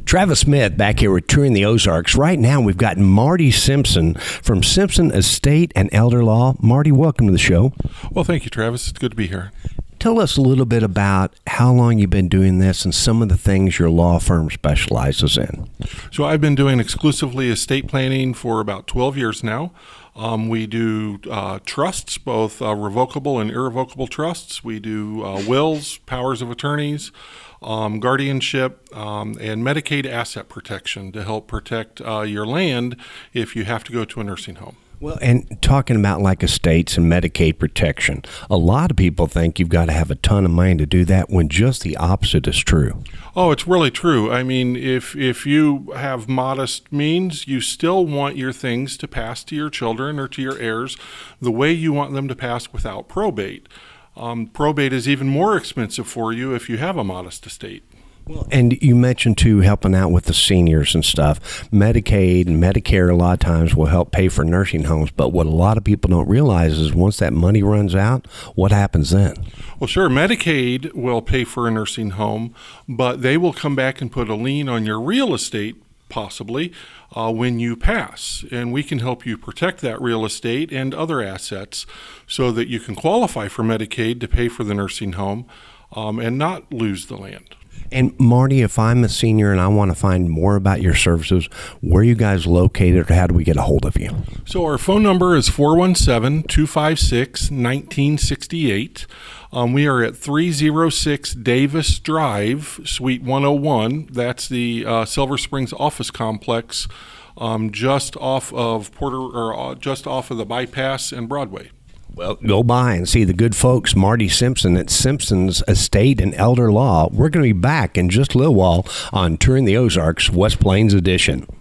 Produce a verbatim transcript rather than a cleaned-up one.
Travis Smith back here with Touring the Ozarks. Right now, we've got Marty Simpson from Simpson Estate and Elder Law. Marty, welcome to the show. Well, thank you, Travis. It's good to be here. Tell us a little bit about how long you've been doing this and some of the things your law firm specializes in. So I've been doing exclusively estate planning for about twelve years now. Um, we do uh, trusts, both uh, revocable and irrevocable trusts. We do uh, wills, powers of attorneys, um, guardianship, um, and Medicaid asset protection to help protect uh, your land if you have to go to a nursing home. Well, and talking about like estates and Medicaid protection, a lot of people think you've got to have a ton of money to do that when just the opposite is true. Oh, it's really true. I mean, if if you have modest means, you still want your things to pass to your children or to your heirs the way you want them to pass without probate. Um, probate is even more expensive for you if you have a modest estate. Well, and you mentioned, too, helping out with the seniors and stuff. Medicaid and Medicare a lot of times will help pay for nursing homes, but what a lot of people don't realize is once that money runs out, what happens then? Well, sure, Medicaid will pay for a nursing home, but they will come back and put a lien on your real estate, possibly, uh, when you pass. And we can help you protect that real estate and other assets so that you can qualify for Medicaid to pay for the nursing home um, and not lose the land. And Marty, if I'm a senior and I want to find more about your services, where are you guys located or how do we get a hold of you? So our phone number is four one seven, two five six, one nine six eight. Um, we are at three oh six Davis Drive, Suite one oh one. That's the uh, Silver Springs office complex, um, just off of Porter, or uh, just off of the bypass and Broadway. Well, go by and see the good folks, Marty Simpson at Simpson's Estate and Elder Law. We're going to be back in just a little while on Touring the Ozarks, West Plains Edition.